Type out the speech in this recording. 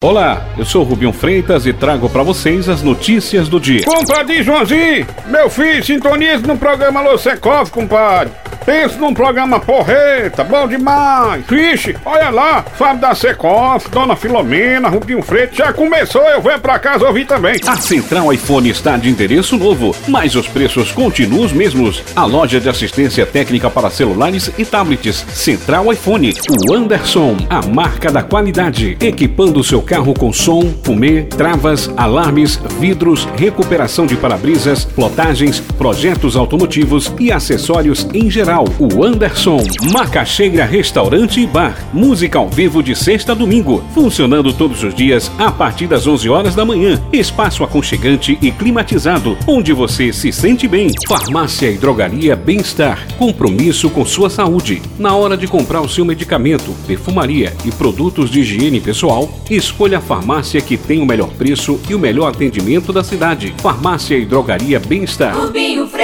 Olá, eu sou o Rubinho Freitas e trago para vocês as notícias do dia. Compadre Joãozinho, meu filho, sintonize no programa Alô Secov, compadre. Pensa num programa porreta, bom demais. Vixe, olha lá, Fábio da Secov, Dona Filomena, Rubinho Freitas, já começou, eu venho pra casa ouvir também. A Central iPhone está de endereço novo, mas os preços continuam os mesmos. A loja de assistência técnica para celulares e tablets Central iPhone, o Anderson, a marca da qualidade, equipando o seu carro com som, fumê, travas, alarmes, vidros, recuperação de para-brisas, plotagens, projetos automotivos e acessórios em geral. O Anderson, Macaxeira Restaurante e Bar, música ao vivo de sexta a domingo, funcionando todos os dias a partir das 11 horas da manhã. Espaço aconchegante e climatizado, onde você se sente bem. Farmácia e Drogaria Bem-Estar, compromisso com sua saúde. Na hora de comprar o seu medicamento, perfumaria e produtos de higiene pessoal, escolha a farmácia que tem o melhor preço e o melhor atendimento da cidade. Farmácia e Drogaria Bem-Estar. Rubinho Freitas.